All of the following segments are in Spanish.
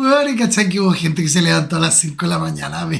Bueno, y cachai que hubo gente que se levantó a las 5 de la mañana a ver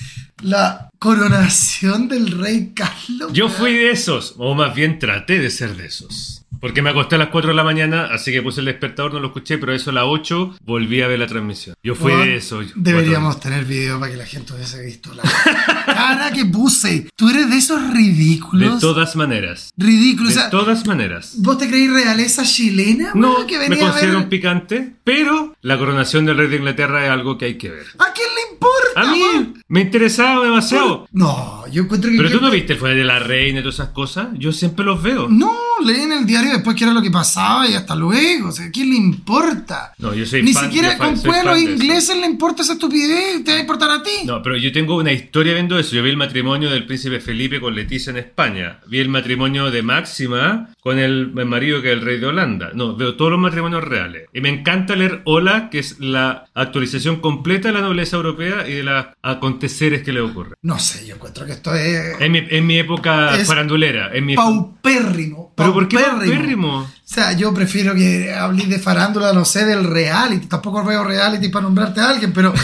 la coronación del rey Carlos. Yo fui de esos, o más bien traté de ser de esos. Porque me acosté a las 4 de la mañana, así que puse el despertador, no lo escuché, pero eso a las 8 volví a ver la transmisión. Yo fui de eso. Deberíamos tener video para que la gente hubiese visto la cara que puse. Tú eres de esos ridículos. De todas maneras. Ridículos. De todas maneras. ¿Vos te creís realeza chilena? No, Bueno, que me venía a considero ver... un picante, pero la coronación del rey de Inglaterra es algo que hay que ver. ¿A quién le importa? A mí me interesaba demasiado. No, yo encuentro que... Pero tú no viste el funeral de la reina y todas esas cosas. Yo siempre los veo. No, leí en el diario después qué era lo que pasaba y hasta luego. O sea, ¿a quién le importa? No, yo soy Ni fan, siquiera con soy pueblos fan de ingleses le importa esa estupidez. ¿Te va a importar a ti? No, pero yo tengo una historia viendo eso. Yo vi el matrimonio del príncipe Felipe con Leticia en España. Vi el matrimonio de Máxima con el marido que es el rey de Holanda. No, veo todos los matrimonios reales. Y me encanta leer Hola, que es la actualización completa de la nobleza europea y de los aconteceres que le ocurren. No sé, yo encuentro que esto es... En mi época Es farandulera. paupérrimo. ¿Pero por qué paupérrimo? O sea, yo prefiero que hables de farándula, no sé, del reality. Tampoco veo reality para nombrarte a alguien, pero...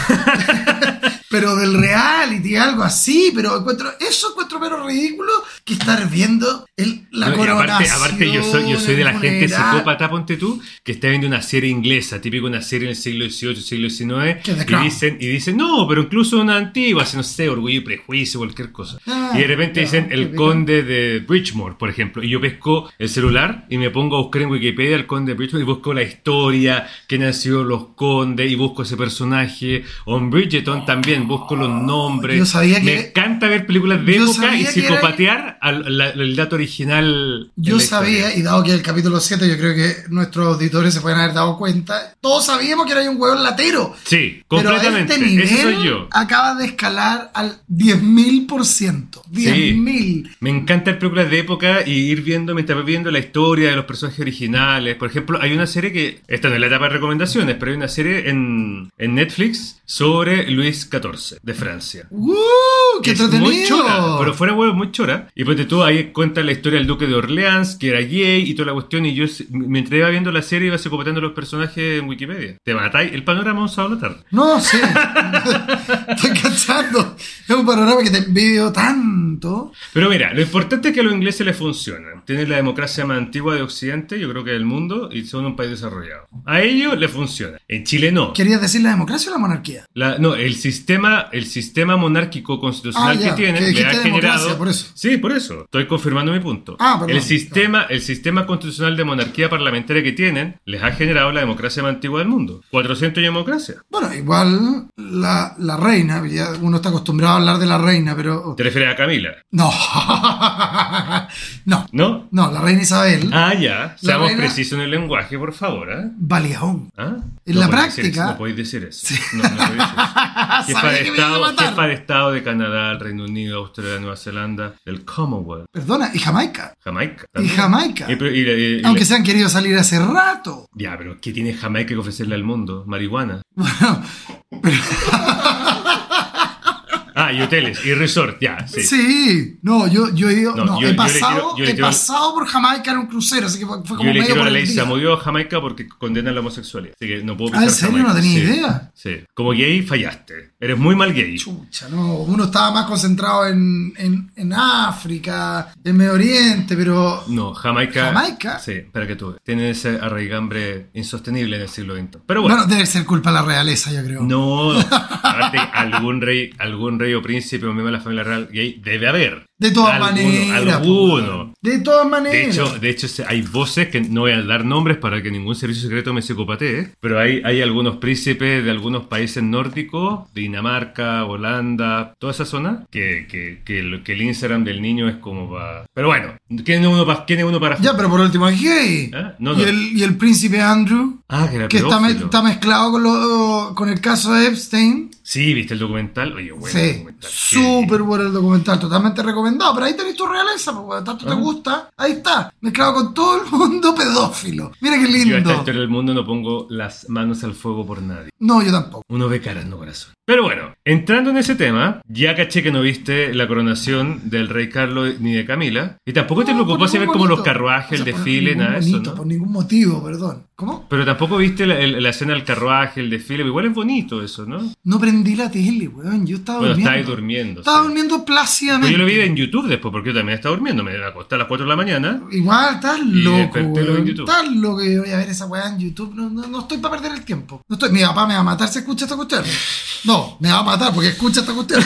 pero del reality, algo así. Pero encuentro menos ridículo que estar viendo la coronación. Aparte yo soy de la gente funeral. psicópata, ponte tú, que está viendo una serie inglesa, típico una serie en el siglo XVIII, siglo XIX, y dicen, no, pero incluso una antigua, no sé, Orgullo y Prejuicio, cualquier cosa. Y de repente dicen el conde de Bridgemore, por ejemplo, y yo pesco el celular y me pongo a buscar en Wikipedia el conde de Bridgemore y busco la historia, que nació los condes, y busco ese personaje, o en Bridgerton también busco los nombres. Yo sabía que... Me encanta ver películas de época y psicopatear el dato original. Yo sabía, y dado que el capítulo 7 yo creo que nuestros auditores se pueden haber dado cuenta, todos sabíamos que era un hueón latero. Sí, completamente. Pero a este nivel ese soy yo. acaba de escalar al 10.000%. 10.000. Sí. Me encanta ver películas de época y ir viendo, mientras voy viendo la historia de los personajes originales. Por ejemplo, hay una serie que, esta no es la etapa de recomendaciones, pero hay una serie en Netflix sobre Luis XIV de Francia. ¡Qué es entretenido! muy chora, pero fuera huevo, muy chora. Y pues tú ahí cuenta la historia del duque de Orleans, que era gay y toda la cuestión, y yo mientras iba viendo la serie iba psicopateando los personajes en Wikipedia. Te matáis el panorama un sábado a la tarde. No, sí. Estoy cachando. Es un panorama que te envidio tanto. Pero mira, lo importante es que a los ingleses les funciona. Tienen la democracia más antigua de Occidente, yo creo que del mundo, y son un país desarrollado. A ellos les funciona. En Chile no. ¿Querías decir la democracia o la monarquía? No, el sistema monárquico constitucional que tienen le ha generado... Por eso. Sí, por eso. Estoy confirmando mi punto. Perdón. El sistema constitucional de monarquía parlamentaria que tienen les ha generado la democracia más antigua del mundo. 400 años de democracia. Bueno, igual la reina, ya uno está acostumbrado a hablar de la reina, pero... ¿Te refieres a Camila? No. No. ¿No? No, la reina Isabel. Ya. Seamos reina... precisos en el lenguaje, por favor. Baleón. ¿Ah? En la práctica... No podéis decir eso. Sí. No podéis decir eso. Jefa Sabía de Estado de Canadá, el Reino Unido, Australia, Nueva Zelanda, del Commonwealth. Perdona, y Jamaica. Jamaica. Y también. Jamaica. Aunque se han querido salir hace rato. Ya, pero ¿qué tiene Jamaica que ofrecerle al mundo? Marihuana. Bueno, pero... Y hoteles, y resort, ya, sí. Sí, no, yo he ido, he pasado por Jamaica en un crucero, así que fue como yo le medio quiero por la el ley día. Samudio a Jamaica porque condenan la homosexualidad, así que no puedo pisar ¿en serio? Jamaica. No tenía Sí, idea. Sí, como gay fallaste, eres muy mal gay. Chucha, no, uno estaba más concentrado en África, en Medio Oriente, pero... No, Jamaica. ¿Jamaica? Sí, para que tú tiene ese arraigambre insostenible en el siglo XX. Pero bueno. Debe ser culpa de la realeza, yo creo. No, aparte, algún rey o príncipe o miembro de la familia real gay debe haber. De todas maneras. Alguno. De todas maneras. De hecho, hay voces que no voy a dar nombres para que ningún servicio secreto me psicopatee, pero hay algunos príncipes de algunos países nórdicos, Dinamarca, Holanda, toda esa zona, que el Instagram del niño es como para... Pero bueno, ¿quién es uno para... Ya, pero por último es gay. No. Y el príncipe Andrew, que era que pedófilo. está mezclado con el caso de Epstein. Sí, ¿viste el documental? Oye, bueno. Sí, documental. súper bueno el documental, totalmente recomendado. Pero ahí tenés tu realeza, porque tanto te gusta. Ahí está, mezclado con todo el mundo pedófilo. Mira qué lindo. Yo a esta historia del mundo no pongo las manos al fuego por nadie. No, yo tampoco. Uno ve caras, no corazón. Pero bueno, entrando en ese tema, ya caché que no viste la coronación del rey Carlos ni de Camila. Y tampoco te preocupó si ves como los carruajes, el desfile, nada de eso, ¿no? Por ningún motivo, perdón. ¿Cómo? Pero tampoco viste la escena del carruaje, el desfile. Igual es bonito eso, ¿no? No prendí la tele, weón. Yo estaba durmiendo. Estabas durmiendo. Estaba durmiendo plácidamente. Pero yo lo vi en YouTube después, porque yo también estaba durmiendo. Me acosté a las 4 de la mañana. Igual, estás loco, weón. YouTube. Estás loco que voy a ver esa weá en YouTube. No estoy para perder el tiempo. No estoy. Mi papá me va a matar si escucha esta cuestión. No, me va a matar porque escucha esta cuestión.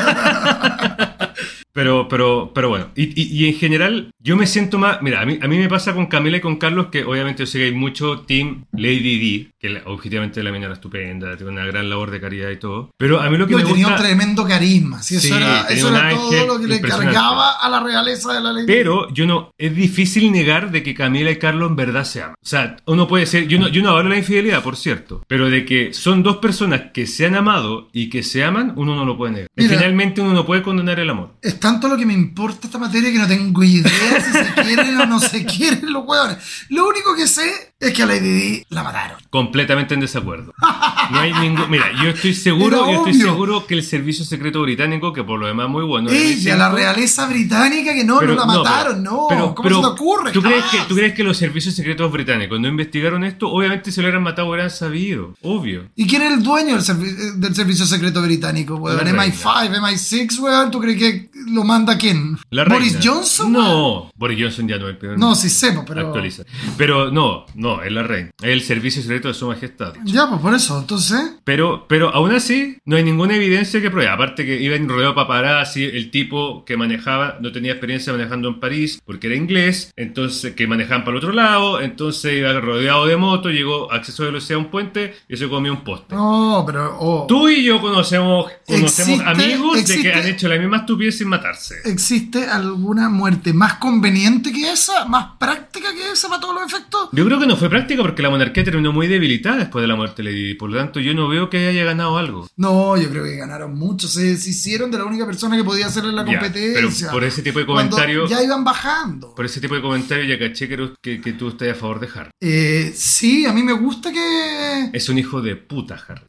Pero bueno, y en general yo me siento más, mira, a mí me pasa con Camila y con Carlos que obviamente yo sé que hay mucho team Lady D, que objetivamente la mina era estupenda, tiene una gran labor de caridad y todo, pero a mí lo que me gusta... tenía un tremendo carisma, ¿sí? Eso era todo lo que le cargaba a la realeza de la Lady D. Pero es difícil negar de que Camila y Carlos en verdad se aman. O sea, uno puede ser, yo no hablo de la infidelidad, por cierto, pero de que son dos personas que se han amado y que se aman, uno no lo puede negar. Mira, finalmente uno no puede condenar el amor. Es tanto lo que me importa esta materia que no tengo idea si se quieren o no se quieren los hueones. Lo único que sé es que a Lady D la mataron. Completamente en desacuerdo. No hay ningún... Mira, yo estoy seguro que el servicio secreto británico, que por lo demás muy bueno... Ella, la realeza británica, que no la mataron, ¿Cómo se te ocurre? ¿Tú crees que los servicios secretos británicos no investigaron esto? Obviamente si lo hubieran matado hubieran sabido, obvio. ¿Y quién es el dueño del servicio secreto británico, weón? MI5, MI6, weón, ¿tú crees que lo manda quién? ¿Boris Johnson? No, Boris Johnson ya no es el peor. No, sí sé, pero... Actualiza. Pero no, es la reina. Es el servicio secreto de su majestad. Ya, pues por eso, entonces... Pero aún así, no hay ninguna evidencia que pruebe. Aparte que iba en rodeo paparazzi, el tipo que manejaba no tenía experiencia manejando en París porque era inglés, entonces que manejaban para el otro lado, entonces iba rodeado de moto, llegó a acceso de velocidad a un puente y se comió un poste. No, pero... Tú y yo conocemos amigos de que han hecho la misma estupidez sin matarse. ¿Existe alguna muerte más conveniente que esa? ¿Más práctica que esa para todos los efectos? Yo creo que no fue práctica porque la monarquía terminó muy debilitada después de la muerte de Lady Di. Por lo tanto, yo no veo que haya ganado algo. No, yo creo que ganaron mucho. Se hicieron de la única persona que podía hacerle la competencia. Pero por ese tipo de comentarios... Ya iban bajando. Por ese tipo de comentarios ya caché que tú estás a favor de Harry. Sí, a mí me gusta que... Es un hijo de puta, Harry.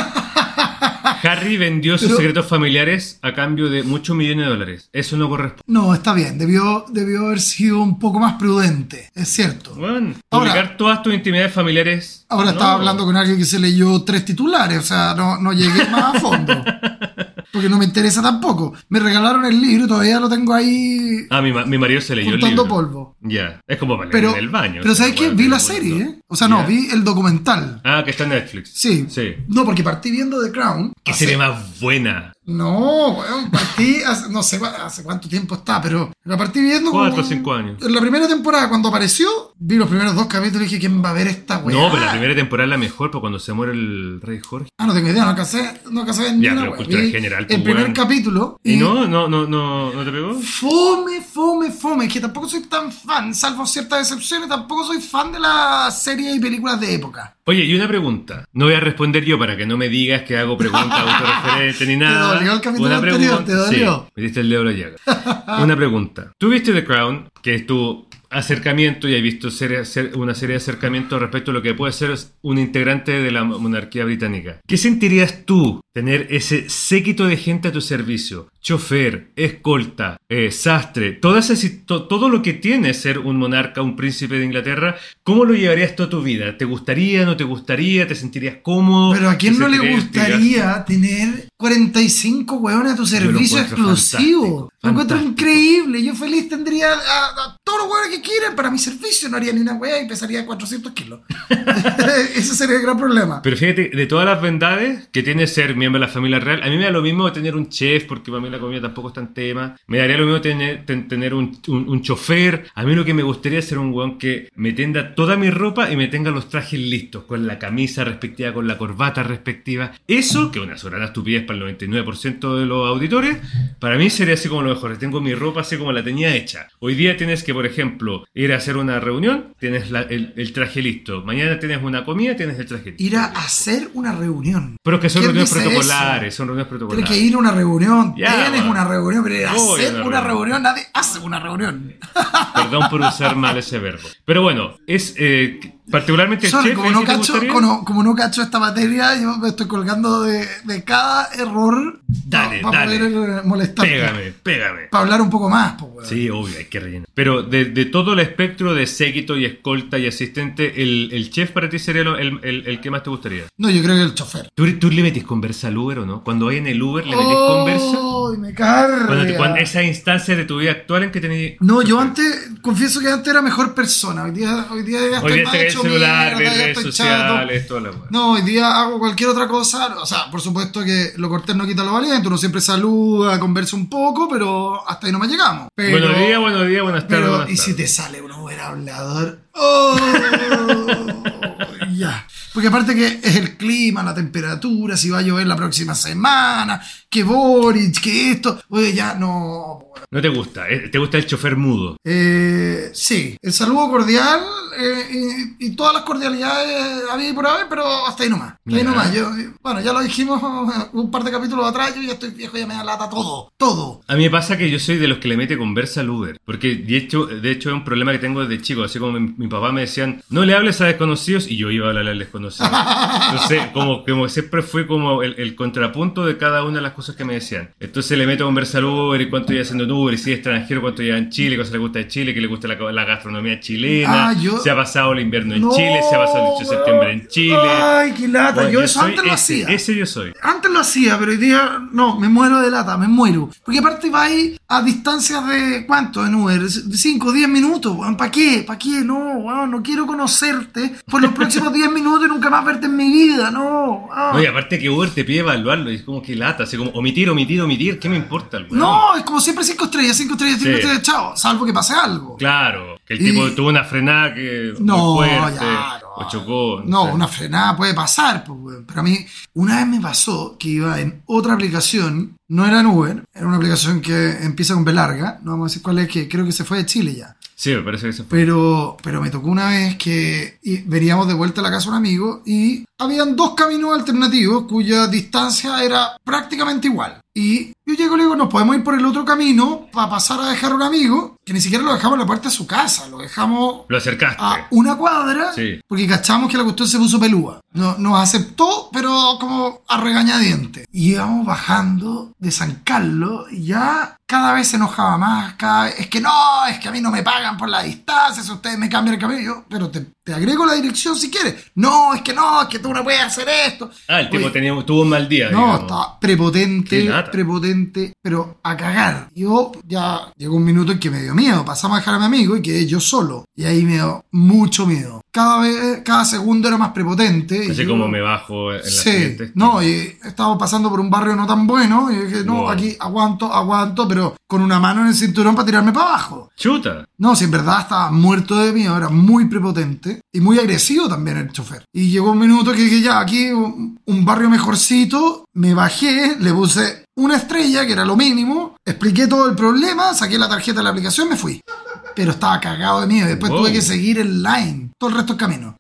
Harry vendió sus secretos familiares a cambio de muchos millones de dólares. Eso no corresponde. No, está bien. Debió haber sido un poco más prudente. Es cierto. Bueno, publicar todas tus intimidades familiares... Ahora estaba hablando con alguien que se leyó 3 titulares. O sea, no llegué más a fondo. Porque no me interesa tampoco. Me regalaron el libro, todavía lo tengo ahí. Mi marido se leyó el libro. Juntando polvo. Ya, es como para leer en el baño. Pero ¿sabes qué? Vi la serie, ¿eh? O sea, vi el documental. Que está en Netflix. Sí. No, porque partí viendo The Crown. ¿Qué serie más buena? No, weón, partí no sé hace cuánto tiempo está, pero la partí viendo 4 o 5 años. En la primera temporada, cuando apareció, vi los primeros 2 capítulos y dije, ¿quién va a ver esta weá? No, pero la primera temporada es la mejor, porque cuando se muere el rey Jorge. No tengo idea, no alcancé a ya, pero cultura general. El primer capítulo. ¿Y no te pegó? Fome. Es que tampoco soy tan fan, salvo ciertas excepciones, tampoco soy fan de las series y películas de época. Oye, y una pregunta. No voy a responder yo para que no me digas que hago preguntas autorreferentes ni nada. ¿Te dolió el capítulo anterior? ¿Te dolió? Sí, me diste el dedo a la llaga. Una pregunta. ¿Tú viste The Crown, que es tu acercamiento, y has visto una serie de acercamientos respecto a lo que puede ser un integrante de la monarquía británica? ¿Qué sentirías tú tener ese séquito de gente a tu servicio? Chofer, escolta, sastre, todo lo que tiene ser un monarca, un príncipe de Inglaterra. ¿Cómo lo llevarías toda tu vida? ¿Te gustaría, no te gustaría? ¿Te sentirías cómodo? Pero ¿a quién no le gustaría tener 45 hueones a tu servicio exclusivo? Lo encuentro increíble. Yo feliz tendría a todos los hueones que quieran para mi servicio. No haría ni una hueá y pesaría 400 kilos. Ese sería el gran problema. Pero fíjate, de todas las bondades que tiene ser miembro de la familia real, a mí me da lo mismo tener un chef, porque para mí la comida tampoco es tan tema. Me daría lo mismo tener un chofer. A mí lo que me gustaría es ser un weón que me tenda toda mi ropa y me tenga los trajes listos, con la camisa respectiva, con la corbata respectiva. Eso, que una soberana estupidez para el 99% de los auditores, para mí sería así como lo mejor. Tengo mi ropa así como la tenía hecha. Hoy día tienes que, por ejemplo, ir a hacer una reunión, tienes el traje listo. Mañana tienes una comida, tienes el traje listo. Ir a hacer una reunión. Pero que son reuniones protocolares, son reuniones protocolares. Tienes que ir a una reunión, ya, tienes una reunión, pero ir a hacer una reunión, nadie hace una reunión. Perdón por usar mal ese verbo. Pero bueno, es particularmente el chef. Como no cacho esta materia, yo me estoy colgando de cada error para poder molestarte. Pégame. Para hablar un poco más. Pues, sí, obvio, hay que rellenar. Pero de todo el espectro de séquito y escolta y asistente, el chef para ti sería el que más te gustaría. No, yo creo que el chofer. ¿Tú le metís conversa al Uber o no? Cuando hay en el Uber, ¿le metís conversa? ¡Oh, me carga! Cuando esa instancia de tu vida actual en que tenías... No, yo antes, confieso que antes era mejor persona. Hoy día ya estoy más hecho celular, ver redes sociales, toda la weá. No, hoy día hago cualquier otra cosa. O sea, por supuesto que lo cortés no quita lo valiente. Uno siempre saluda, conversa un poco, pero hasta ahí no más llegamos. Buenos días, buenas tardes. Buenas tardes. Si te sale un Uber hablador... ¡Oh! Ya. Porque aparte que es el clima, la temperatura, si va a llover la próxima semana, que Boric, que esto... Oye, ya no... ¿No te gusta? ¿Te gusta el chofer mudo? Sí. El saludo cordial y todas las cordialidades había y por haber, pero hasta ahí nomás. Ahí nomás. Bueno, ya lo dijimos un par de capítulos atrás, yo ya estoy viejo, ya me da lata todo. A mí me pasa que yo soy de los que le mete conversa al Uber. Porque de hecho es un problema que tengo desde chico. Así como mi papá me decían, no le hables a desconocidos, y yo iba a hablar a desconocidos. Entonces, como siempre fue como el contrapunto de cada una de las cosas que me decían. Entonces le meto conversa al Uber y cuánto iba haciendo en Uber, y si es extranjero, cuánto lleva en Chile, qué cosa le gusta de Chile, qué le gusta la gastronomía chilena, se ha pasado el invierno en Chile, se ha pasado el 8 de septiembre en Chile. Ay, qué lata. Bueno, yo eso antes lo hacía. Ese yo soy. Antes lo hacía, pero hoy día no, me muero de lata, me muero. Porque aparte va ahí a distancias de ¿cuánto en Uber? 5, 10 minutos. ¿Para qué? No quiero conocerte por los próximos 10 minutos y nunca más verte en mi vida, no. Oye, aparte que Uber te pide evaluarlo, y es como que lata, así como omitir, ¿qué me importa? No, es como siempre 5 estrellas, chao, salvo que pase algo. Claro, que el tipo tuvo una frenada que muy fuerte, o chocó. No, una frenada puede pasar, pues, pero a mí una vez me pasó que iba en otra aplicación, no era en Uber, era una aplicación que empieza con B larga, no vamos a decir cuál es, que creo que se fue de Chile ya. Sí, me parece que se fue. Pero me tocó una vez que veníamos de vuelta a la casa de un amigo y habían 2 caminos alternativos cuya distancia era prácticamente igual. Y yo llego y le digo, nos podemos ir por el otro camino para pasar a dejar a un amigo, que ni siquiera lo dejamos en la puerta de su casa, lo dejamos... Lo acercaste. A una cuadra, sí. Porque cachamos que la cuestión se puso pelúa. Nos aceptó, pero como a regañadientes. Y íbamos bajando de San Carlos y ya cada vez se enojaba más, es que a mí no me pagan por la distancia, si ustedes me cambian el camino. Yo, pero te agrego la dirección si quieres. No, es que tú no puedes hacer esto. El tipo tuvo un mal día. No, estaba prepotente, pero a cagar. Yo ya llegó un minuto en que me dio miedo. Pasamos a dejar a mi amigo y quedé yo solo. Y ahí me dio mucho miedo. Cada segundo era más prepotente. Así como me bajo en la siguiente. No, y estábamos pasando por un barrio no tan bueno. Y dije, aquí aguanto, pero con una mano en el cinturón para tirarme para abajo. Chuta. No, si en verdad estaba muerto de miedo, era muy prepotente y muy agresivo también el chofer. Y llegó un minuto que dije, ya, aquí un barrio mejorcito, me bajé, le puse 1 estrella, que era lo mínimo, expliqué todo el problema, saqué la tarjeta de la aplicación, me fui. Pero estaba cagado de miedo, después tuve que seguir el line, todo el resto del camino.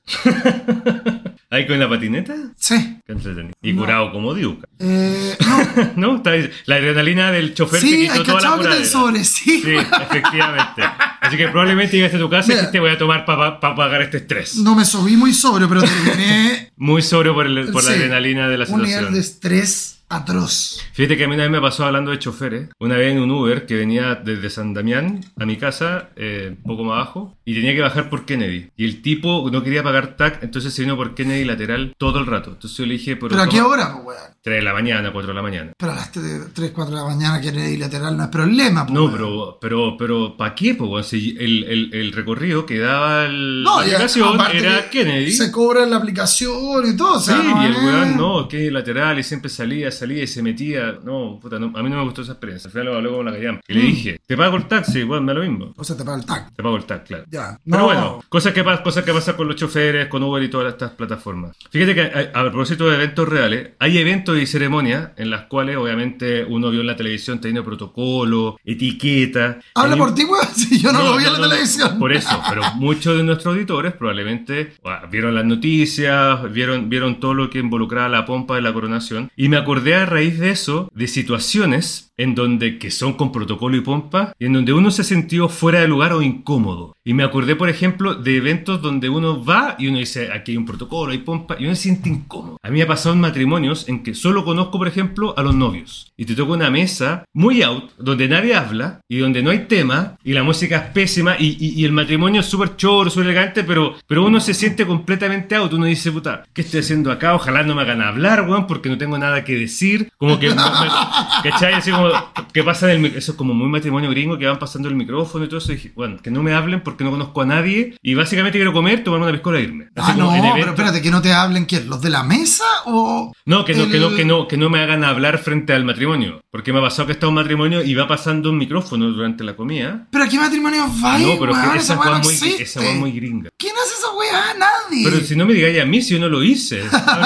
¿Ahí con la patineta? Sí. Qué entretenido. Y curado como Diuca. No. ¿No? La adrenalina del chofer te quitó toda la curadera. Sí, efectivamente. Así que probablemente llegaste a tu casa y te voy a tomar para pagar este estrés. No me subí muy sobrio, pero terminé... muy sobrio por la adrenalina de la situación. Un nivel de estrés atroz. Fíjate que a mí una vez me pasó hablando de choferes. Una vez en un Uber que venía desde San Damián a mi casa, un poco más abajo, y tenía que bajar por Kennedy. Y el tipo no quería pagar TAC, entonces se vino por Kennedy lateral todo el rato. Entonces yo le dije... ¿Pero a qué hora, pues, weón? 3 de la mañana, 4 de la mañana. Pero a las 3, 4 de la mañana Kennedy lateral no es problema, pues. No, pero ¿para qué, pues, weón? Si el recorrido que daba la aplicación era Kennedy. Se cobra en la aplicación y todo, o sea, sí, y el weón que lateral y siempre salía salía y se metía. No, puta, no, a mí no me gustó esa experiencia. Al final lo hablé con la callampa. Y le dije, ¿te pago el taxi? Bueno, me da lo mismo. O sea, te pago el taxi. Te pago el taxi, claro. Ya. Pero bueno, cosas que pasan con los choferes, con Uber y todas estas plataformas. Fíjate que a propósito de eventos reales, hay eventos y ceremonias en las cuales obviamente uno vio en la televisión teniendo protocolo, etiqueta. Habla por ti, weón, si yo no lo vi en la televisión. Por eso, pero muchos de nuestros auditores probablemente vieron las noticias, vieron todo lo que involucraba la pompa de la coronación. Y me acordé a raíz de eso, de situaciones en donde, que son con protocolo y pompa, y en donde uno se sintió fuera de lugar o incómodo. Y me acordé, por ejemplo, de eventos donde uno va y uno dice, aquí hay un protocolo, hay pompa, y uno se siente incómodo. A mí me ha pasado en matrimonios en que solo conozco, por ejemplo, a los novios. Y te toca una mesa muy out, donde nadie habla, y donde no hay tema, y la música es pésima, y el matrimonio es súper choro, súper elegante, pero uno se siente completamente out. Uno dice, puta, ¿qué estoy haciendo acá? Ojalá no me hagan hablar, weón, porque no tengo nada que decir. Como que, ¿cachai? Así como, que pasa eso es como muy matrimonio gringo, que van pasando el micrófono y todo eso. Y dije, bueno, que no me hablen porque no conozco a nadie, y básicamente quiero comer, tomarme una piscola e irme. Así no, pero espérate, que no te hablen, ¿quién? ¿Los de la mesa o...? No, que no me hagan hablar frente al matrimonio, porque me ha pasado que está un matrimonio y va pasando un micrófono durante la comida. ¿Pero a qué matrimonio va? No, pero weón, esa weá es muy gringa. ¿Quién hace esa weá? Nadie. Pero si no me digáis a mí, si yo no lo hice.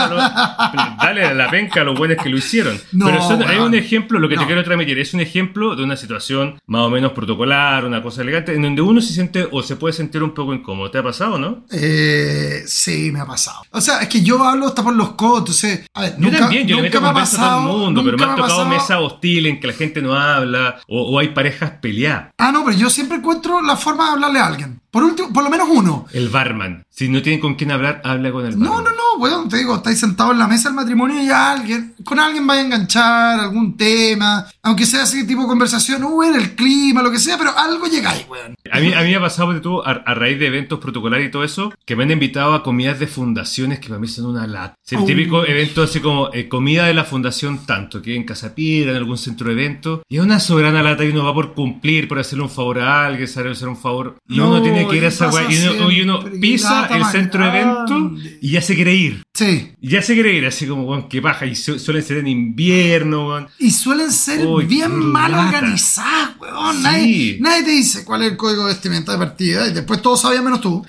Dale a la penca a los buenos que lo hicieron. No, pero eso es un ejemplo, lo que te quiero transmitir, es un ejemplo de una situación más o menos protocolar, una cosa elegante, en donde uno se siente o se puede sentir un poco incómodo. ¿Te ha pasado, no? Sí, me ha pasado. O sea, es que yo hablo hasta por los codos, entonces... A ver, yo también, yo le meto conversa a todo el mundo, pero me ha tocado pasado... mesa hostil en que la gente no habla, o hay parejas peleadas. No, pero yo siempre encuentro la forma de hablarle a alguien. Por último, por lo menos uno. El barman. Si no tienen con quién hablar, habla con el barman. No, weón, te digo, estáis sentados en la mesa del matrimonio y con alguien va a enganchar algún tema, aunque sea así tipo conversación, el clima, lo que sea, pero algo llegáis, weón. A mí me ha pasado a raíz de eventos protocolares y todo eso, que me han invitado a comidas de fundaciones que para mí son una lata. El típico evento así como comida de la fundación tanto, que en Casa Piedra, en algún centro de evento, y es una soberana lata y uno va por cumplir, por hacerle un favor a alguien, saber hacer un favor, y uno tiene que ir a esa weá, y uno pisa el centro de evento y ya se quiere ir. Sí. Ya se quiere ir, así como, weón, qué paja, y suelen ser en invierno, weón. Y suelen ser bien mal organizadas, weón. Sí. Nadie te dice cuál es el código de vestimenta de partida, y después todos sabían menos tú.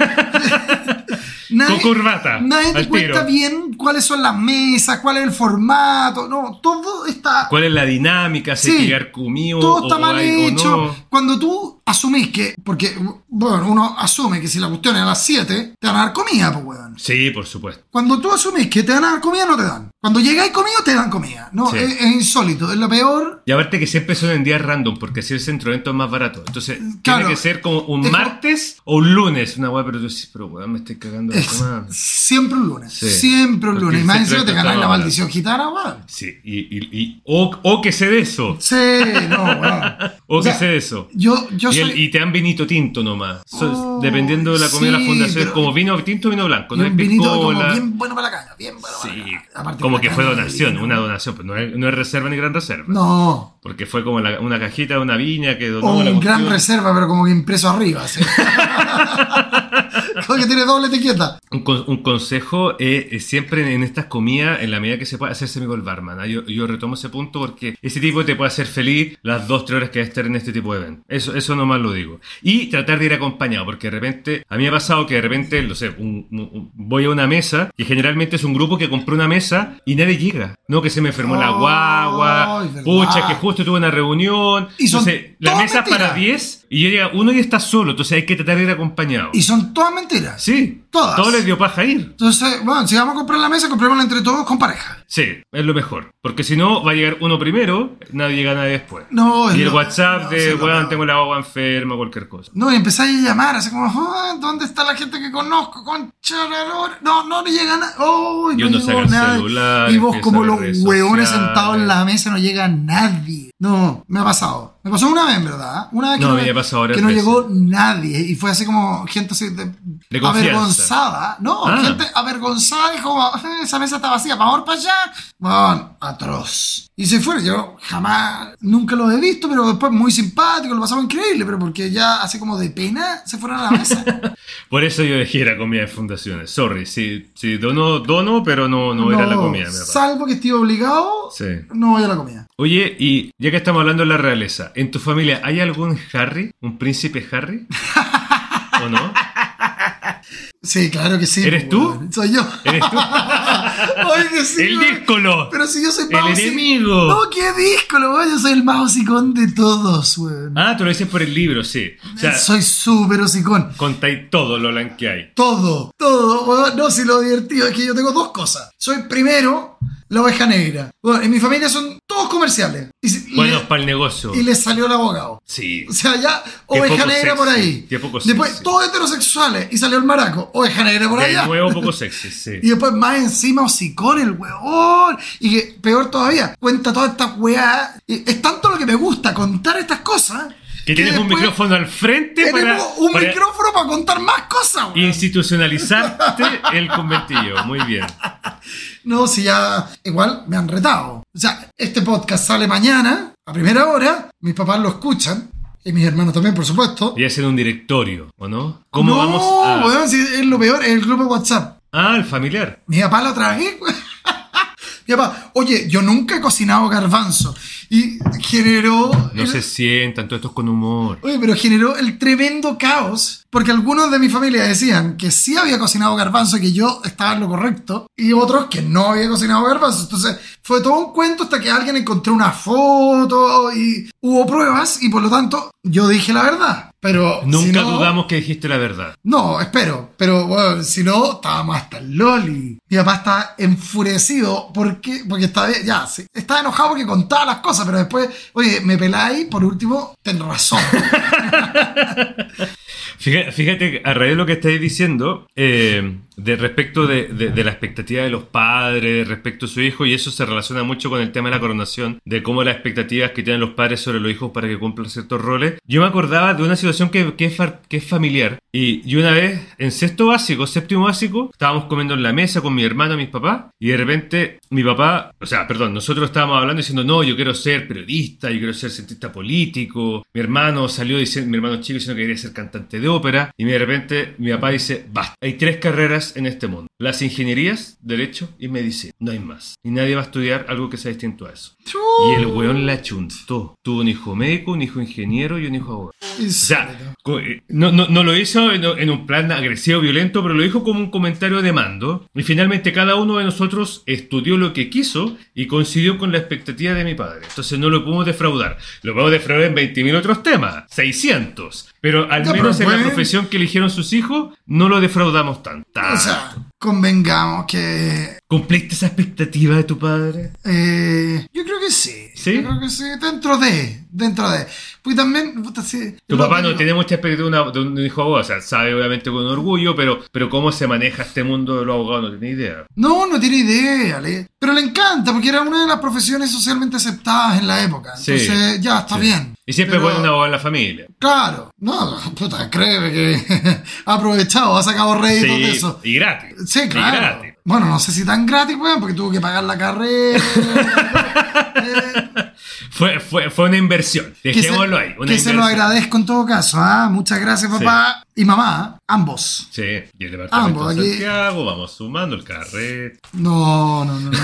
Con corbata. Nadie te cuenta bien cuáles son las mesas, cuál es el formato. No, todo está... ¿Cuál es la dinámica? ¿Se quiere quedar comido? Todo está mal hecho. No. Cuando tú asumís que... Porque, bueno, uno asume que si la cuestión es a las 7, te van a dar comida, pues, weón. Sí, por supuesto. Cuando tú asumís que te van a dar comida, no te dan. Cuando llegáis comido, te dan comida. No, sí. Es insólito, es lo peor. Y aparte que siempre son en días random, porque así el centro de evento es más barato. Entonces, tiene que ser como un martes o un lunes. Una weá, pero tú dices, pero weón, me estoy cagando de semana. Siempre un lunes. Sí. Siempre un lunes. Y más encima te ganáis la maldición gitana, weón. Sí, o que sé de eso. Sí, no, weón. O que sé de eso. Y te dan vinito tinto nomás. Dependiendo de la comida de la fundación. Pero, como vino tinto o vino blanco. No es vinito como bien bueno para la caña. Bien bueno para la caña. Aparte como que fue donación, una donación. Pues no es reserva ni gran reserva. No. Porque fue como una cajita de una viña que donó. O un gran reserva, pero como que impreso arriba. ¿Sí? Como que tiene doble etiqueta. Un consejo es siempre en estas comidas, en la medida que se puede, hacerse amigo del barman. Yo retomo ese punto porque ese tipo te puede hacer feliz las 2-3 horas que va a estar en este tipo de evento. Eso nomás lo digo. Y tratar de ir acompañado, porque de repente, a mí me ha pasado que de repente, no sé, voy a una mesa y generalmente es un grupo que compró una mesa y nadie llega. No, que se me enfermó la guagua, pucha, que justo tuve una reunión. Y entonces, la mesa es para 10 y yo llega uno y está solo, entonces hay que tratar de ir acompañado. Y son todas mentiras. Sí. Todas. Todos les dio paja ir. Entonces, bueno, si vamos a comprar la mesa, comprémosla entre todos con pareja. Sí, es lo mejor. Porque si no, va a llegar uno primero, nadie llega a nadie después. No, y el WhatsApp de, weón, tengo la guagua enferma, cualquier cosa. No, y empezáis a llamar, así como, ¿dónde está la gente que conozco? Concha la lora. No llega nada. Y uno saca el celular. Y vos como los hueones sentados en la mesa, no llega nadie. No, me ha pasado. Me pasó una vez, en verdad. Una vez que no me ha pasado que no llegó nadie. Y fue así como gente así de avergonzada. No, gente avergonzada. Dijo, esa mesa está vacía, vamos para allá. Bueno, atroz. Y se fueron. Yo jamás, nunca los he visto, pero después muy simpático, lo pasamos increíble. Pero porque ya así como de pena se fueron a la mesa. Por eso yo dejé la comida de fundaciones. Sorry, sí dono, pero no era la comida. Salvo que estoy obligado, no voy a la comida. Oye, y ya que estamos hablando de la realeza, ¿en tu familia hay algún Harry? ¿Un príncipe Harry? ¿O no? Sí, claro que sí. ¿Eres tú? Soy yo. ¿Eres tú? Oye, que sí. El díscolo. Pero si yo soy más el enemigo. No, qué díscolo, güey. Yo soy el más hocicón de todos, güey. Ah, tú lo dices por el libro, sí. O sea, soy súper hocicón. Contáis todo lo que hay. Todo, güey. No, si lo divertido es que yo tengo dos cosas. Soy primero la oveja negra. Bueno, en mi familia son todos comerciales. Buenos para el negocio. Y les salió el abogado. Sí. O sea, ya oveja negra por ahí. Qué poco después sexy. todos heterosexuales. Y salió el maraco. Oveja negra por allá. De nuevo poco sexy, sí. Y después más encima hocicón el huevón. Y que peor todavía, cuenta toda esta weá. Es tanto lo que me gusta contar estas cosas. Que tienes un micrófono al frente tenemos un micrófono para contar más cosas, weón. Institucionalizarte el conventillo. Muy bien. No, si ya igual me han retado. O sea, este podcast sale mañana, a primera hora. Mis papás lo escuchan. Y mis hermanos también, por supuesto. Y hacen un directorio, ¿o no? ¿Cómo vamos a...? No, weón, si es lo peor, es el grupo de WhatsApp. Ah, el familiar. Mi papá lo traje, weón. Mi papá, oye, yo nunca he cocinado garbanzo. Y generó... No se sientan, todo esto es con humor. Oye, pero generó el tremendo caos. Porque algunos de mi familia decían que sí había cocinado garbanzo, que yo estaba en lo correcto. Y otros que no había cocinado garbanzo. Entonces fue todo un cuento hasta que alguien encontró una foto y hubo pruebas. Y por lo tanto, yo dije la verdad. Pero nunca si no, dudamos que dijiste la verdad. No, espero. Pero bueno, si no, estábamos hasta el loli. Mi papá está enfurecido porque estaba enojado porque contaba las cosas. Pero después, oye, me peláis, por último, ten razón. Fíjate, a raíz de lo que estáis diciendo, de respecto de la expectativa de los padres respecto a su hijo, y eso se relaciona mucho con el tema de la coronación, de cómo las expectativas que tienen los padres sobre los hijos para que cumplan ciertos roles. Yo me acordaba de una situación que es familiar, y una vez en séptimo básico, estábamos comiendo en la mesa con mi hermano y mis papás, y de repente nosotros estábamos hablando diciendo, no, yo quiero ser periodista, yo quiero ser cientista político. Mi hermano chico diciendo que quería ser cantante de ópera, y de repente mi papá dice, basta, hay 3 carreras en este mundo: las ingenierías, derecho y medicina, no hay más, y nadie va a estudiar algo que sea distinto a eso. Y el weón la chuntó, tuvo un hijo médico, un hijo ingeniero y un hijo abogado. O sea, no lo hizo en un plan agresivo, violento, pero lo dijo como un comentario de mando, y finalmente cada uno de nosotros estudió lo que quiso y coincidió con la expectativa de mi padre. Entonces no lo podemos defraudar. Lo podemos defraudar en 20.000 otros temas, 600, pero al menos en la profesión que eligieron sus hijos no lo defraudamos tanto. O sea, convengamos que... ¿Cumpliste esa expectativa de tu padre? Yo creo que sí. ¿Sí? Yo creo que sí, dentro de. Porque también... sí, tu papá no tiene mucha expectativa de un hijo abogado, o sea, sabe obviamente con orgullo, pero cómo se maneja este mundo de los abogados no tiene idea. No tiene idea, pero le encanta, porque era una de las profesiones socialmente aceptadas en la época. Entonces, ya, está bien. Y siempre pone un abogado en la familia. Claro. No, puta, créeme que ha aprovechado, ha sacado réditos de eso. Y gratis. Sí, claro. Y gratis. Bueno, no sé si tan gratis, weón, porque tuvo que pagar la carrera. Fue una inversión. Dejémoslo ahí. Se lo agradezco en todo caso. Muchas gracias, papá y mamá. Ambos. Sí. Y el departamento de Santiago, vamos sumando el carrete. No.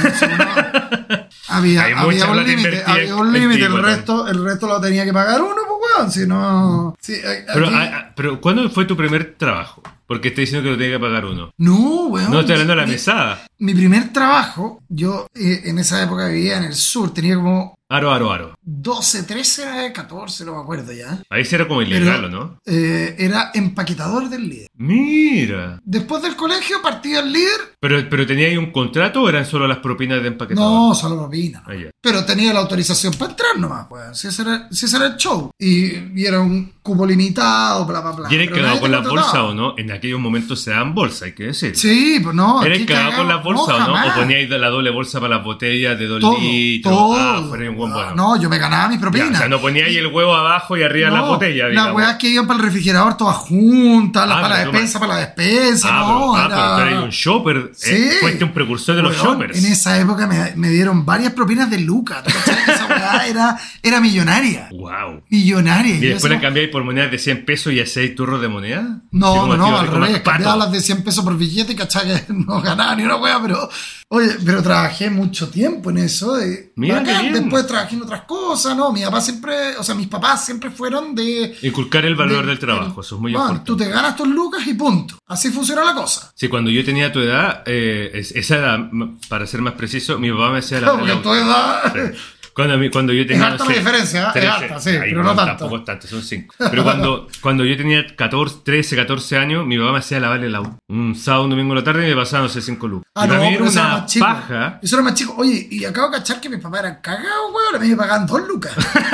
Había un límite. El resto lo tenía que pagar uno, pues, weón. Si no... Sí, pero ¿cuándo fue tu primer trabajo? Porque estoy diciendo que lo tenía que pagar uno. No, weón. No, estoy hablando de la mesada. Mi primer trabajo, yo en esa época vivía en el sur, tenía como... Aro. 12, 13, 14, no me acuerdo ya. Ahí sí era como ilegal, ¿o no? Era empaquetador del líder. Mira. Después del colegio partía el líder. ¿Pero tenía ahí un contrato o eran solo las propinas de empaquetador? No, solo propinas. Yeah. Pero tenía la autorización para entrar nomás, pues. Si ese era el show. Y era un cupo limitado, bla, bla, bla. ¿Y eres cagado con las bolsas o no? En aquellos momentos se daban bolsas, hay que decir. Sí, pues no. ¿Eres cagado con las bolsas bolsa no, o no? jamás. ¿O poníais la doble bolsa para las botellas de 2 litros? Todo. Fuera un buen bueno. No, yo me ganaba mis propinas. O sea, no poníais el huevo abajo y arriba la botella. Las weas que iban para el refrigerador todas juntas, para la despensa, para la despensa. Pero tú eres un shopper. Sí. Fuiste un precursor de los shoppers. En esa época me dieron varias propinas de lucas. Esa wea era millonaria. Wow. Millonaria. ¿Y después la cambiáis por monedas de 100 pesos y hacéis turros de moneda? No, al revés. Cambiaba las de 100 pesos por billete y cachai que no ganaba ni una wea, pero... Oye, pero trabajé mucho tiempo en eso. Mira, después trabajé en otras cosas, ¿no? Mis papás siempre fueron de... Inculcar el valor del trabajo, eso es muy importante. Tú te ganas tus lucas y punto. Así funciona la cosa. Sí, cuando yo tenía tu edad, esa edad, para ser más preciso, mi papá me hacía la... Porque tu edad... Sí. Cuando yo tenía... Es alta la diferencia, es alta, sí, pero no tanto. Tampoco es tanto, son 5. Pero cuando yo tenía 13, 14 años, mi papá me hacía lavarle el auto. Un sábado, un domingo en la tarde y me pasaba, 5 lucas. Ah, no, pero eso era más chico. Paja. Eso era más chico. Oye, y acabo de cachar que mis papás eran cagados, weón. A mí me pagaban 2 lucas.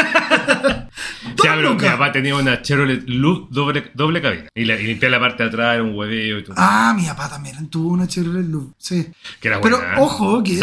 Ya, pero mi papá tenía una Chevrolet Luz doble cabina. Y limpiaba la parte de atrás, era un hueveo y todo. Ah, mi papá también tuvo una Chevrolet Luz, sí. Que era buena. Pero ojo, que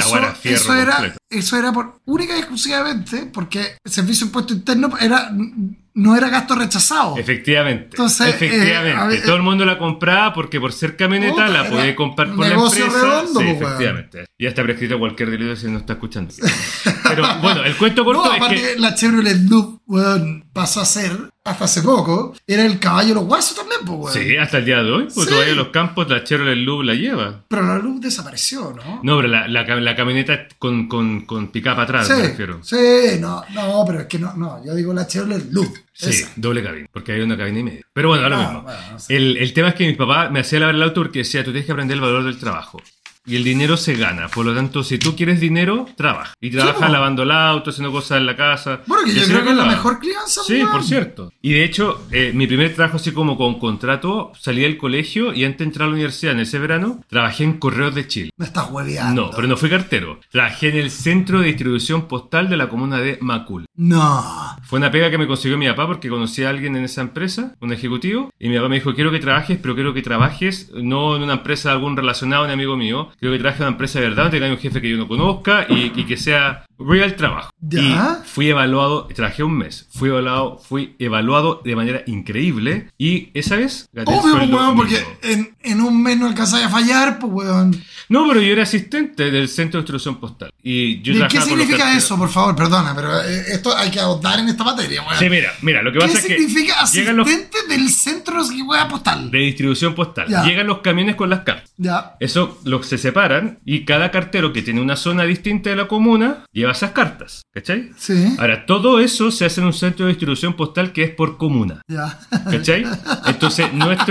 eso era por única y exclusivamente porque el servicio de impuesto interno no era gasto rechazado. Efectivamente. Entonces, todo el mundo la compraba porque por ser camioneta la podía comprar por la empresa. Redondo, sí, efectivamente. Ya está prescrito cualquier delito si no está escuchando. Pero bueno, el cuento corto es que la Chevrolet Loop, weón, pasó a ser, hasta hace poco, era el caballo de los guasos también, pues, weón. Sí, hasta el día de hoy. Pues tú vas a los campos, la Chevrolet Loop la lleva. Pero la Loop desapareció, ¿no? No, pero la camioneta con pick-up atrás, me refiero. Sí, no, pero es que no, yo digo la Chevrolet Loop. Sí, esa. doble cabina, porque hay una cabina y media. Pero bueno, ahora mismo. Bueno, no sé. El tema es que mi papá me hacía lavar el auto porque decía, tú tienes que aprender el valor del trabajo. Y el dinero se gana. Por lo tanto, si tú quieres dinero, trabaja. Y trabaja lavando el auto, haciendo cosas en la casa. Bueno, que yo creo que es la mejor crianza. Sí, man. por cierto. Y de hecho, mi primer trabajo así como con contrato, salí del colegio y antes de entrar a la universidad en ese verano, trabajé en Correos de Chile. Me estás hueveando. No, pero no fui cartero. Trabajé en el centro de distribución postal de la comuna de Macul. No. Fue una pega que me consiguió mi papá porque conocí a alguien en esa empresa, un ejecutivo, y mi papá me dijo, quiero que trabajes, pero quiero que trabajes no en una empresa de algún relacionado, un amigo mío, quiero que trabajes en una empresa de verdad, no tenga un jefe que yo no conozca y que sea real trabajo. ¿Ya? Y fui evaluado, trabajé un mes, fui evaluado de manera increíble y esa vez gané el obvio, sueldo weón, porque mínimo. en un mes no alcanzáis a fallar, pues, weón. No, pero yo era asistente del centro de distribución postal. ¿Y qué significa eso, por favor? Perdona, pero esto hay que ahondar en esta materia, weón. Sí, mira, lo que pasa es que... ¿Qué significa asistente del centro postal? De distribución postal. Ya. Llegan los camiones con las cartas. Ya. Eso se separan y cada cartero que tiene una zona distinta de la comuna lleva esas cartas. ¿Cachai? Sí. Ahora, todo eso se hace en un centro de distribución postal que es por comuna. Ya. ¿Cachai? Entonces,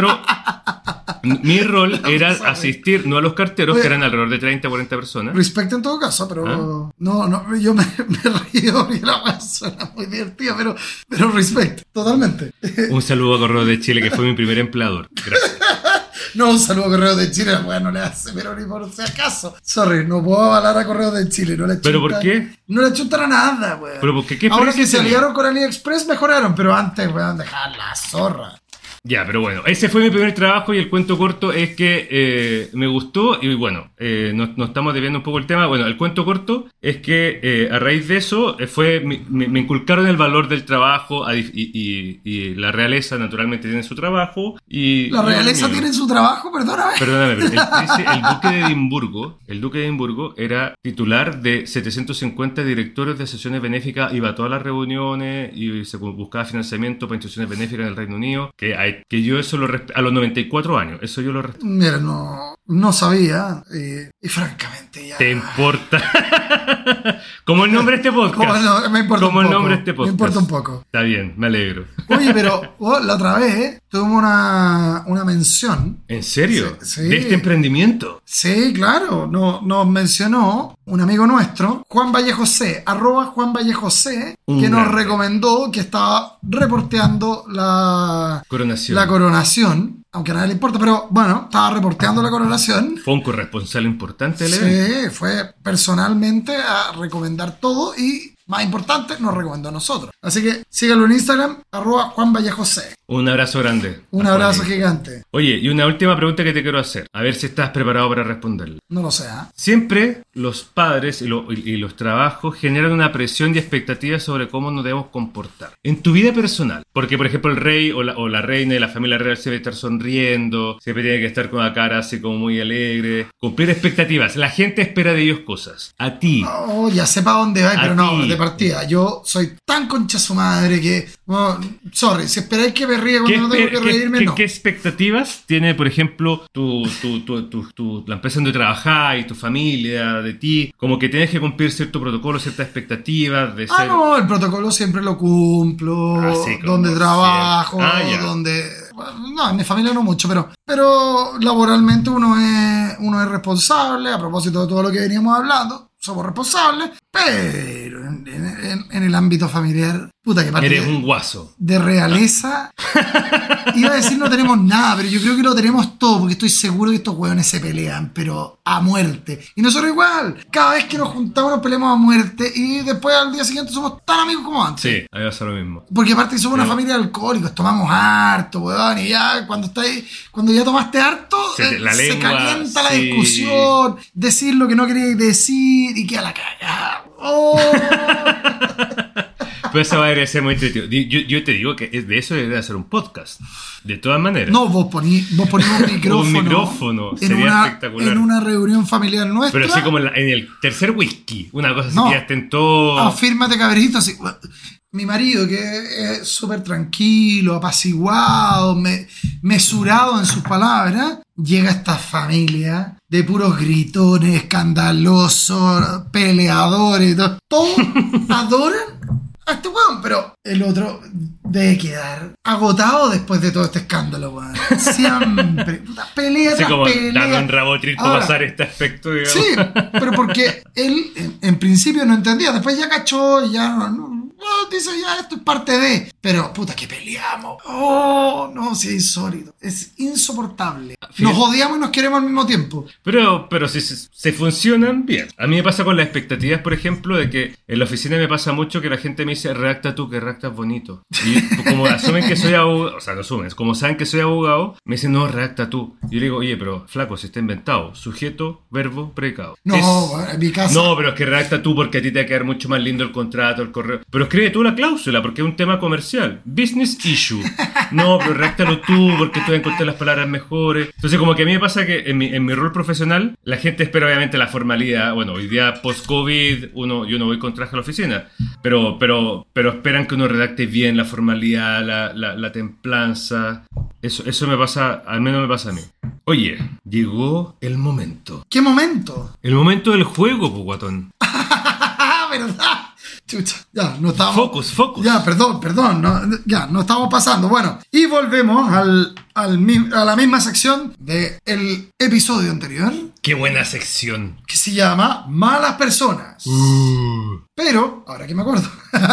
mi rol era asistir, no a los carteros, que eran alrededor de 30 o 40 personas. Respecto en todo caso, pero... No, yo me río y la weá suena muy divertida, pero respecto, totalmente. Un saludo a Correos de Chile, que fue mi primer empleador. Gracias. No, un saludo a Correos de Chile, bueno, no le hace, pero ni por si acaso. Sorry, no puedo avalar a Correos de Chile, no le ¿Pero por qué? No le chuntan a nada, weón. ¿Pero por qué? Ahora que se aliaron con AliExpress mejoraron, pero antes, weón, dejaban la zorra. Ya, pero bueno, ese fue mi primer trabajo y el cuento corto es que me gustó y bueno, nos estamos desviando un poco el tema. Bueno, el cuento corto es que a raíz de eso me inculcaron el valor del trabajo y la realeza naturalmente tiene su trabajo. Y ¿La realeza tiene su trabajo? Perdóname. Perdóname, pero el duque de Edimburgo era titular de 750 directorios de sesiones benéficas, iba a todas las reuniones y se buscaba financiamiento para instituciones benéficas en el Reino Unido, que yo eso a los 94 años, eso yo lo respeto. Mira, no sabía y francamente ya... ¿Te importa? Como el nombre de este podcast. Me importa Como un el poco. nombre de este podcast. Me importa un poco. Está bien, me alegro. Oye, pero la otra vez tuvimos una mención. ¿En serio? Sí. ¿De este emprendimiento? Sí, claro. Nos mencionó un amigo nuestro, Juan Vallejosé, @JuanVallejosé, que nos recomendó que estaba reporteando la coronación, aunque a nadie le importa, pero bueno, estaba reporteando la coronación. Fue un corresponsal importante del evento. Sí, fue personalmente a recomendar todo y, más importante, nos recomendó a nosotros. Así que síganlo en Instagram, @JuanVallejosé. Un abrazo grande. Un abrazo gigante. Oye, y una última pregunta que te quiero hacer. A ver si estás preparado para responderla. No lo sé, ¿eh? Siempre los padres y los trabajos generan una presión y expectativas sobre cómo nos debemos comportar. En tu vida personal. Porque, por ejemplo, el rey o la reina de la familia real siempre estar sonriendo, siempre tiene que estar con la cara así como muy alegre. Cumplir expectativas. La gente espera de ellos cosas. A ti. Oh, ya sé para dónde va, pero no, de partida. Yo soy tan concha su madre que... Oh, sorry, si esperáis que me ríe cuando no tengo que reírme, no. ¿Qué expectativas tiene, por ejemplo, la empresa donde trabajas y tu familia, de ti? Como que tienes que cumplir cierto protocolo, ciertas expectativas de ser... no, el protocolo siempre lo cumplo. Donde trabajo, donde... No, en mi familia no mucho, pero laboralmente uno es responsable, a propósito de todo lo que veníamos hablando. Somos responsables, pero en el ámbito familiar, puta que parte. Eres un guaso. De realeza. Iba a decir no tenemos nada, pero yo creo que lo tenemos todo, porque estoy seguro que estos hueones se pelean, pero a muerte. Y nosotros igual, cada vez que nos juntamos nos peleamos a muerte y después al día siguiente somos tan amigos como antes. Sí, ahí va a ser lo mismo. Porque aparte somos una familia de alcohólicos, tomamos harto, weón, y ya cuando ya tomaste harto, se calienta la discusión, decir lo que no queríais decir y queda la cagada. ¡Oh! Pero eso va a ser muy entretenido. Yo te digo que de eso debería hacer un podcast. De todas maneras. No, vos ponís un micrófono. Un micrófono. Sería espectacular. En una reunión familiar nuestra. Pero así como en el tercer whisky. Una cosa así que ya estén todos... Afírmate, cabrito, así... Mi marido, que es súper tranquilo, apaciguado, mesurado en sus palabras, llega a esta familia de puros gritones, escandalosos, peleadores, todos adoran a este weón, pero el otro debe quedar agotado después de todo este escándalo, weón. Siempre. Pelea tras como pelea. Darle un rabotril para pasar este aspecto, digamos. Sí, pero porque él en principio no entendía, después ya cachó y ya no, dice ya esto es parte de... Pero puta que peleamos. Oh, no, sí es insólito. Es insoportable. Nos odiamos y nos queremos al mismo tiempo. Pero si se funcionan bien. A mí me pasa con las expectativas, por ejemplo, de que en la oficina me pasa mucho que la gente me dice redacta tú, que redactas bonito. Y como asumen que soy abogado, o sea, no asumen, como saben que soy abogado, me dicen no, redacta tú. Y yo le digo, oye, pero flaco, si está inventado. Sujeto, verbo, predicado. No, en mi caso. No, pero es que redacta tú porque a ti te va a quedar mucho más lindo el contrato, el correo. Pero escribe tú la cláusula porque es un tema comercial. Business issue. No, pero redáctalo tú porque tú vas a encontrar las palabras mejores. Entonces, como que a mí me pasa que en mi rol profesional, la gente espera obviamente la formalidad. Bueno, hoy día post-COVID, yo no voy con traje a la oficina. Pero esperan que uno redacte bien la formalidad, la templanza. Eso me pasa, al menos me pasa a mí. Oye, llegó el momento. ¿Qué momento? El momento del juego, pues, guatón. ¿Verdad? Chucha, ya, no estamos... Focus. Ya, perdón, no estamos pasando. Bueno, y volvemos a la misma sección del episodio anterior. ¡Qué buena sección! Que se llama Malas Personas. Pero, ahora que me acuerdo.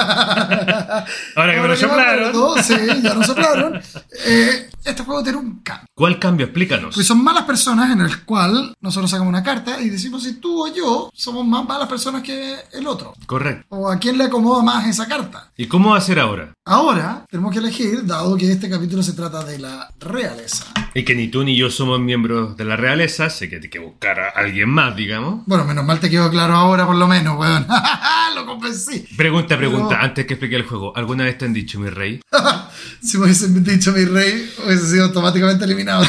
Ahora que me lo soplaron. Sí, ya nos soplaron. Este juego tiene un cambio. ¿Cuál cambio? Explícanos. Pues son malas personas en el cual nosotros sacamos una carta y decimos si tú o yo somos más malas personas que el otro. Correcto. O a quién le acomoda más esa carta. ¿Y cómo va a ser ahora? Ahora tenemos que elegir, dado que este capítulo se trata de la realeza. Y que ni tú ni yo somos miembros de la realeza, sé que hay que buscar a alguien más, digamos. Bueno, menos mal te quedó claro ahora, por lo menos, weón. Lo convencí. Pregunta, antes que explique el juego. ¿Alguna vez te han dicho mi rey? Si me hubiesen dicho mi rey, hubiese sido automáticamente eliminado.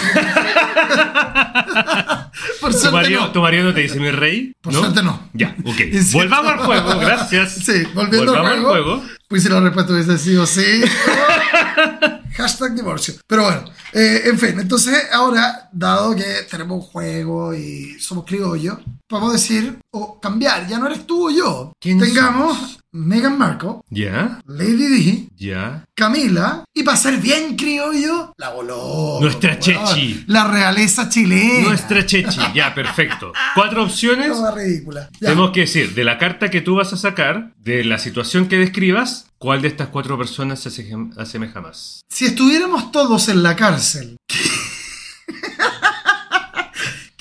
Por suerte no. ¿Tu marido no te dice mi rey? Por suerte no. Ya, ok. Volvamos al juego, gracias. Sí, volviendo al juego. Pues si la respuesta hubiese sido sí. #divorcio. Pero bueno, en fin, entonces ahora, dado que tenemos un juego y somos criollos, podemos decir, o cambiar, ya no eres tú o yo. Tengamos somos? Meghan Markle, ya, Lady Di, ya, Camila, y para ser bien criollo, la voló. Nuestra Chechi. La realeza chilena. Nuestra Chechi, ya, perfecto. 4 opciones. Toda ridícula. Ya. Tenemos que decir, de la carta que tú vas a sacar, de la situación que describas, ¿cuál de estas 4 personas se asemeja más? Si estuviéramos todos en la cárcel,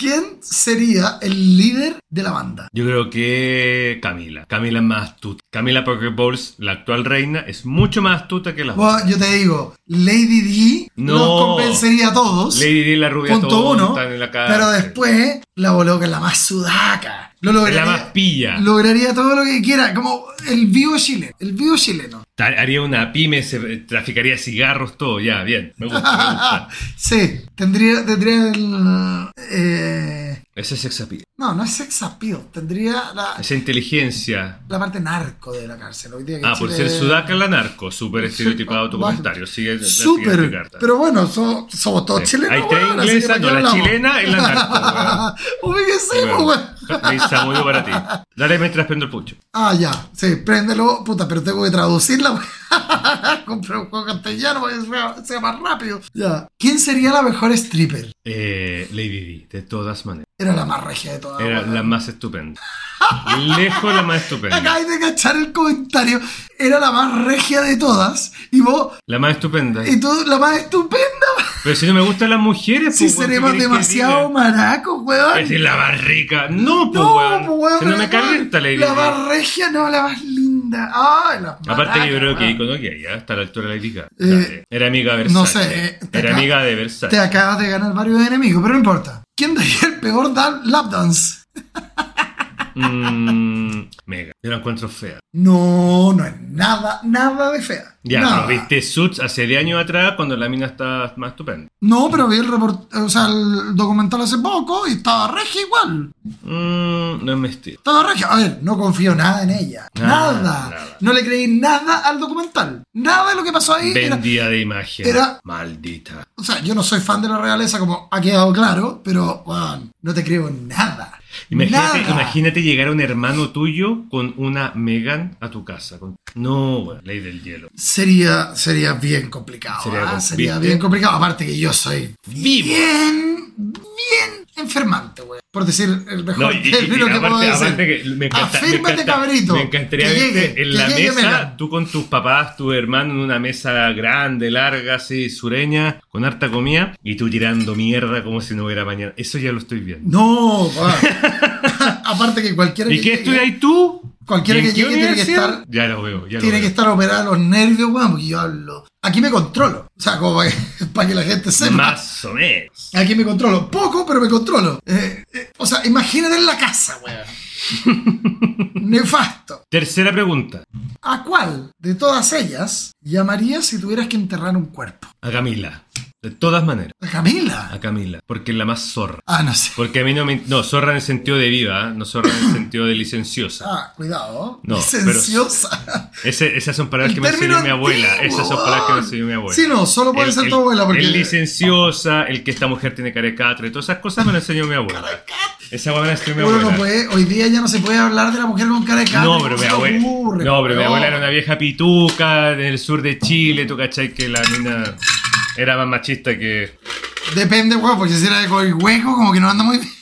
¿Quién sería el líder de la banda? Yo creo que Camila. Camila es más astuta. Camila Parker Bowles, la actual reina, es mucho más astuta que las otras. Yo te digo, Lady D nos convencería a todos. Lady D, la rubia tonta en la cara. Pero después, la Boloca es la más sudaca. Es la más pilla. Lograría todo lo que quiera, como el vivo chileno. Haría una pyme, se traficaría cigarros, todo, ya, bien. Me gusta. Sí, tendría el... Ese es sex appeal. No es sex appeal. Tendría esa inteligencia. La parte narco de la cárcel. Hoy día que por ser sudaca la narco. Súper estereotipado tu comentario. Súper. Pero bueno, somos todos chilenos. Hay tres inglesas, la chilena es la narco. Ubíquese, weón. Samudio para ti. Dale mientras prendo el pucho. Ya. Sí, préndelo. Puta, pero tengo que traducirla. Compré un juego castellano para que sea más rápido. Ya. ¿Quién sería la mejor stripper? Lady D, de todas maneras. Era la más regia de todas. Era la más estupenda. Lejos la más estupenda. Acabáis de cachar el comentario. Era la más regia de todas. Y vos... La más estupenda. Y tú, la más estupenda. Pero si no me gustan las mujeres, si seremos demasiado maracos, weón. Es decir, la más rica. No, weón. Si no me calienta Lady D. La más regia, no, la más linda. Aparte que yo creo que icono que hay, hasta la altura de Lady Gaga. Era amiga de Versace. No sé. Era amiga de Versace. Te acabas de ganar varios enemigos, pero no importa. ¿Quién daría el peor lap dance? Mega. Yo la encuentro fea. No es nada de fea. Ya, nada. pero viste Suits hace 10 años atrás cuando la mina estaba más estupenda. No, pero vi el documental hace poco y estaba regia igual. No es mi estilo. Estaba regia. A ver, no confío nada en ella. Nada. No le creí nada al documental. Nada de lo que pasó ahí. Vendida de imagen. Era maldita. O sea, yo no soy fan de la realeza, como ha quedado claro, pero bueno, no te creo nada. Imagínate llegar a un hermano tuyo con una Meghan a tu casa. No, ley del hielo. Sería bien complicado. Sería bien complicado. Aparte que yo soy bien enfermante, güey. Por decir el mejor término que puedo decir. Afírmate, cabrito. Me encantaría verte en la mesa, tú con tus papás, tu hermano en una mesa grande, larga, así, sureña, con harta comida, y tú tirando mierda como si no hubiera mañana. Eso ya lo estoy viendo. No, aparte que cualquiera ¿Y qué estudias tú? Cualquiera que llegue tiene que estar... Ya lo veo, tiene que estar operado los nervios, weón, porque yo hablo... Aquí me controlo. O sea, como para que la gente sepa. Más o menos. Aquí me controlo. Poco, pero me controlo. O sea, imagínate en la casa, weón. Nefasto. Tercera pregunta. ¿A cuál de todas ellas llamarías si tuvieras que enterrar un cuerpo? A Camila. De todas maneras. ¿A Camila? A Camila. Porque es la más zorra. No sé. Porque a mí no me... No, zorra en el sentido de viva, no zorra en el sentido de licenciosa. Cuidado. No, licenciosa. Esas son palabras que me enseñó mi abuela. Esas son palabras que me enseñó mi abuela. Sí, no, solo puede ser tu abuela. Porque... El licenciosa, el que esta mujer tiene carecatre, todas esas cosas me las enseñó mi abuela. Esa abuela me la enseñó mi abuela. No puede, hoy día ya no se puede hablar de la mujer con carecatre. No, pero mi abuela era una vieja pituca del sur de Chile, tú cachai que la mina... Era más machista que... Depende, weón, porque si era de Coihueco, como que no anda muy bien.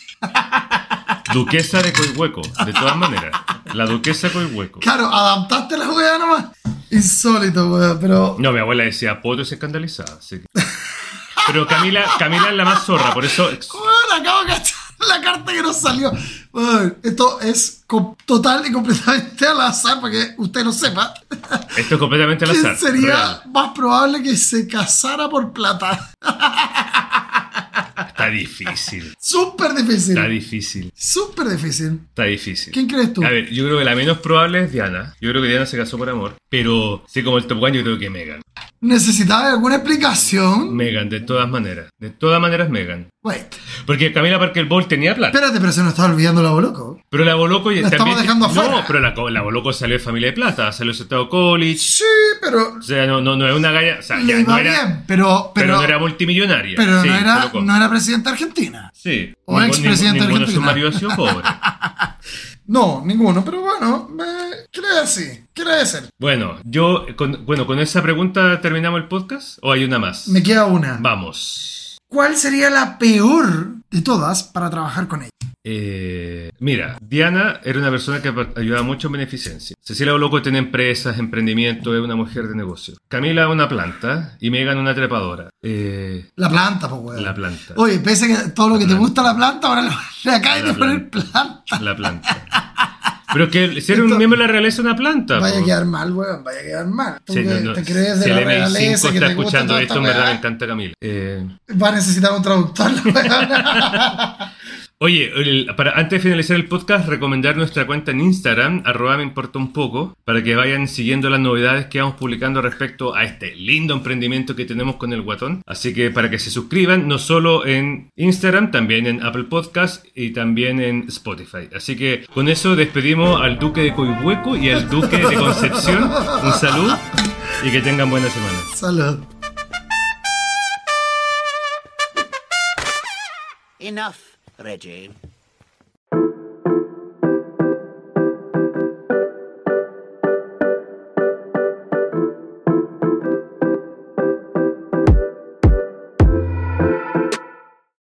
Duquesa de Coihueco, de todas maneras. La duquesa de Coihueco. Claro, adaptaste la weá nomás. Insólito, weón, pero... No, mi abuela decía poto y se escandalizaba, así que... Pero Camila es la más zorra, por eso... Weón, acabo de cachar la carta que nos salió. Weón, esto es total y completamente al azar, para que usted lo sepa. Esto es completamente al azar. Sería real. Más probable que se casara por plata. Está difícil. Súper difícil. Está difícil. Súper difícil. Está difícil. ¿Quién crees tú? A ver, yo creo que la menos probable es Diana. Yo creo que Diana se casó por amor. Pero, sí, como el top one, yo creo que Meghan. ¿Necesitaba alguna explicación? Meghan, de todas maneras. De todas maneras, Meghan. Wait. Porque Camila Parker Bowles tenía plata. Espérate, pero se nos está olvidando la Boloco. Pero la Boloco ya la estamos dejando afuera. No, pero la Boloco salió de familia de plata. Salió de Estado College. Sí, pero... O sea, no es una galla... O sea, ya no era... Bien, pero no era multimillonaria. Pero sí, no era presidenta argentina. Sí. O expresidente argentina. Ninguno de sus maridos ha sido pobre. No, ninguno, pero bueno, quiere ser. Bueno, con esa pregunta terminamos el podcast, ¿o hay una más? Me queda una. Vamos. ¿Cuál sería la peor de todas para trabajar con ella? Mira, Diana era una persona que ayudaba mucho en beneficencia. Cecilia Boloco tiene empresas, emprendimiento, es una mujer de negocio. Camila una planta y Megan una trepadora. La planta, pues, weón. La planta. Oye, pese que todo lo que te gusta la planta, ahora le acabas de poner planta. La planta. Pero que ser un miembro de la realeza es una planta. Vaya a quedar mal, weón, vaya a quedar mal. ¿Tú sí, te crees de si la el realeza MI5 que está te gusta escuchando esto, en verdad me weá? encanta Camila. Va a necesitar un traductor, weón. Oye, antes de finalizar el podcast, recomendar nuestra cuenta en Instagram, @meimportaunpoco, para que vayan siguiendo las novedades que vamos publicando respecto a este lindo emprendimiento que tenemos con el Guatón. Así que para que se suscriban, no solo en Instagram, también en Apple Podcast y también en Spotify. Así que con eso despedimos al Duque de Coihueco y al Duque de Concepción. Un salud y que tengan buena semana. Salud. Enough, Reggie.